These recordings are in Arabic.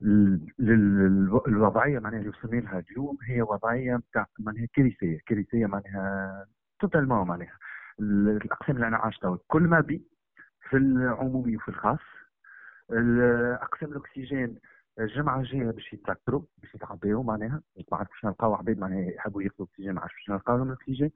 الوضعيه معناها اللي وصلنا لها اليوم هي وضعيه نتاع معناها كارثيه معناها توتالمون معناها الاقسام اللي انا عشتها كل ما بي في العمومي وفي الخاص. اقسام الاكسجين الجمعه الجايه باش يتذكروا باش يتعبيو معناها ما عرفتش نلقاو عباد معناها يحبوا ياخذوا اكسجين ما عرفتش نلقاو لهم الاكسجين.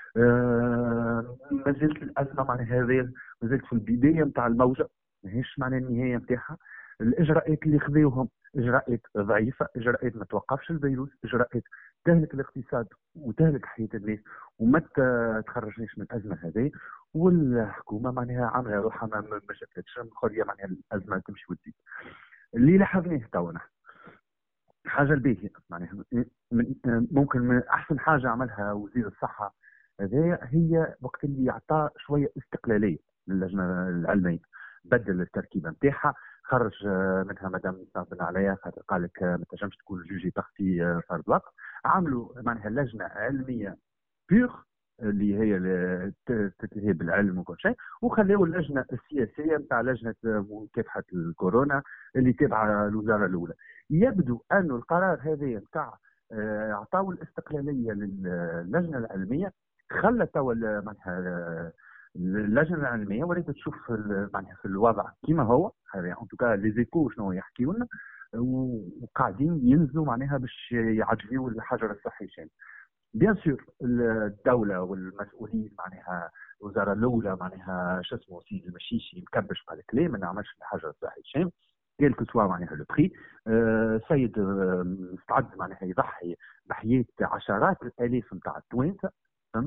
ما زالت الازمه معناها هذه ما زالت في البدايه نتاع الموجه ماهيش معناها النهايه نتاعها. الاجراءات اللي خذوهم اجراءات ضعيفه، اجراءات ما توقفش الفيروس، اجراءات تهلك الاقتصاد وتهلك حياه الناس وما تخرجناش من الازمه هذه. والحكومه معناها عامله روحها ما شفتش مخليه معناها الازمه تمشي وتزيد. اللي لاحظناه تو نحن حاجه الباهيه معناها ممكن من احسن حاجه عملها وزير الصحه هذايا هي وقت اللي اعطى شويه استقلاليه للجنه العلميه، بدل التركيبه نتاعها، خرج منها مدام بن عليا خاطر قال لك ما تنجمش تكون جوجي بارتي فرد وقت. عملوا معناها لجنه علميه بيغ اللي هي تتلهي بالعلم وكل شيء، وخليوا اللجنه السياسيه نتاع لجنه مكافحه الكورونا اللي تابعه الوزاره الاولى. يبدو أن القرار هذا نتاع اعطاو الاستقلاليه للجنه العلميه خلت توا معناها اللجنه العلميه ولات تشوف معناها في الوضع كما هو هذا ان توكا لي زيكو شنو يحكيوا لنا وقاعدين ينزلوا معناها باش يعجبوا الحجر الصحي شامل. بيان سور الدوله والمسؤولين معناها الوزاره الاولى معناها شو اسمه سيدي المشيشي مكبش قال لك ليه ما نعملش الحجر الصحي شامل كيل كو سوا معناها لو بري. سيد مستعد معناها يضحي بحياه عشرات الالاف نتاع التوانسه فهمت.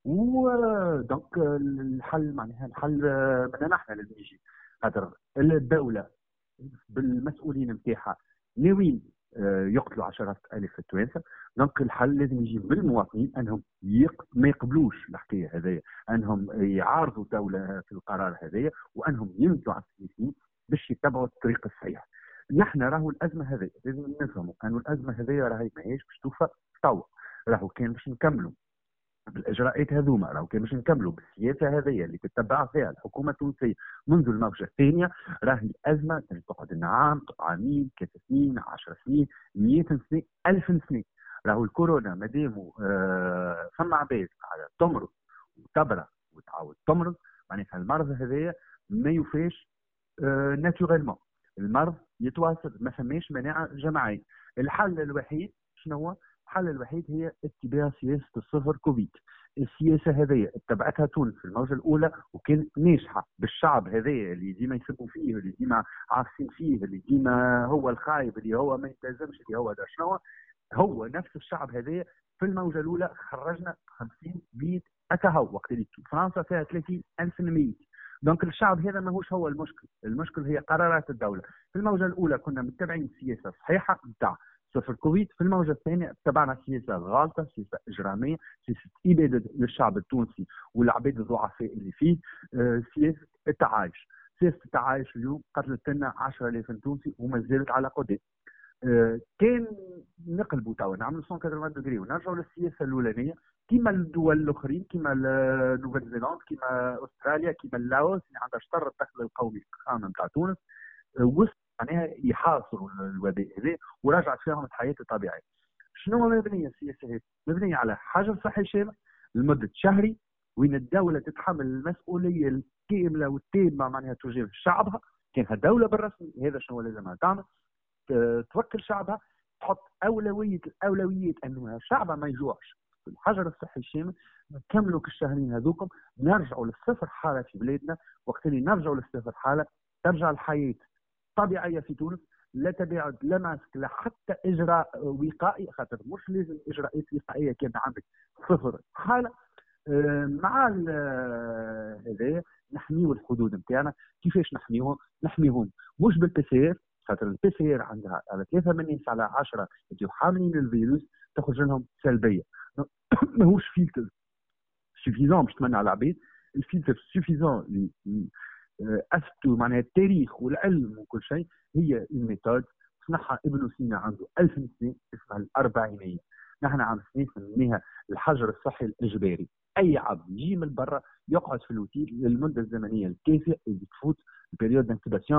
ودونك الحل معناها الحل منا نحن لازم يجي خاطر الدوله بالمسؤولين نتاعها ناويين يقتلوا عشرات الاف التوانسه. دونك الحل لازم يجي من المواطنين انهم ما يقبلوش الحكايه هذيا، انهم يعارضوا الدوله في القرار هذايا وانهم ينزلوا على السياسيين باش يتبعوا الطريق الصحيح. نحن راهو الازمه هذه لازم نفهموا انه الازمه هذه راهي ماهيش باش توفى توا، راهو كان باش نكملوا بالاجراءات هذوما، راهو كان باش نكملوا بالسياسه هذه اللي تتبع فيها الحكومه التونسيه منذ الموجه الثانيه. راهي الازمه تقعد لنا عام، عامين، 3 سنين، 10 سنين، 100 سنه، 1000 سنه. راهو الكورونا مادامو فما عباد على تمرض وتبرع وتعاود تمرض معناتها المرض هذايا ما يوفاش ناتوريلمون. المرض يتواصل ما فماش مناعه جماعيه. الحل الوحيد شنو هو؟ الحل الوحيد هي اتباع سياسه الصفر كوفيد. السياسه هذه اتبعتها تونس في الموجه الاولى وكانت ناجحه بالشعب هذايا اللي ديما يسبوا فيه اللي ديما عاصين فيه اللي ديما هو الخايب اللي هو ما يلتزمش اللي هو ده شنو هو نفس الشعب هذايا. في الموجه الاولى خرجنا 50 100 هو وقت اللي فرنسا فيها 30,000 ميت. دونك الشعب هذا ماهوش هو المشكل، المشكل هي قرارات الدوله. في الموجه الاولى كنا متبعين سياسه صحيحه نتاع صفر كوفيد، في الموجه الثانيه اتبعنا سياسه غالطه، سياسه اجراميه، سياسه اباده للشعب التونسي والعباد الضعفاء اللي فيه. سياسه التعايش، سياسه التعايش اليوم قتلت لنا 10,000 تونسي وما زالت على قدام. كان نقلبوا توا نعملوا 180 دوغري ونرجعوا للسياسه الاولانيه كما الدول الاخرين كما نوفل-زيلاند كما استراليا كما لاوس اللي عندها شطر الدخل القومي الخام نتاع تونس. وسط معناها يحاصروا الوباء هذا ورجعت فيهم الحياه الطبيعيه. شنو مبنيه السياسه هذه؟ مبنيه على حجر صحي شامل لمده شهري وين الدوله تتحمل المسؤوليه الكامله والتامه معناها تجاه شعبها. كان دوله بالرسمي هذا شنو لازمها تعمل؟ توكل شعبها، تحط الاولويات انه شعبها ما يجوعش. الحجر الصحي الشامل نكملوا الشهرين هذوكم نرجعوا للصفر حاله في بلادنا. وقت اللي نرجعوا للصفر حاله ترجع الحياه طبيعيه في تونس، لا تباعد لا ماسك لا حتى اجراء وقائي خاطر مش لازم اجراءات وقائيه كان عندك صفر حاله. مع هذا نحميو الحدود نتاعنا. كيفاش نحميوهم؟ نحميهم مش بالبي خاطر البي سي ار عندها على 3 من الناس على 10 يجوا حاملين الفيروس تخرج لهم سلبيه. ماهوش فلتر سوفيزون باش تمنع العباد. الفلتر سوفيزون اثبتوا معناها التاريخ والعلم وكل شيء هي الميثود صنعها ابن سينا عنده 1000 سنه اسمها الاربعينيه. نحن عم نسميها الحجر الصحي الاجباري. اي عبد يجي من برا يقعد في الوتيل للمده الزمنيه الكافيه اللي تفوت البريود دانكوباسيون